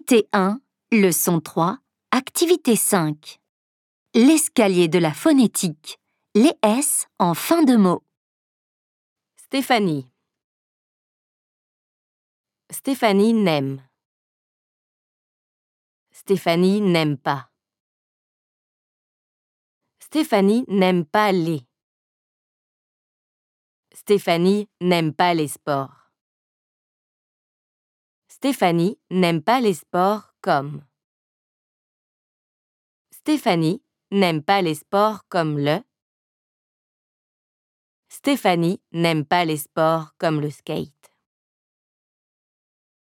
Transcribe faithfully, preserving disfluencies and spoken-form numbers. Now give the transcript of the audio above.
Activité un, leçon trois, activité cinq. L'escalier de la phonétique. Les S en fin de mot. Stéphanie. Stéphanie n'aime. Stéphanie n'aime pas. Stéphanie n'aime pas les. Stéphanie n'aime pas les sports. Stéphanie n'aime pas les sports comme. Stéphanie n'aime pas les sports comme le. Stéphanie n'aime pas les sports comme le skate.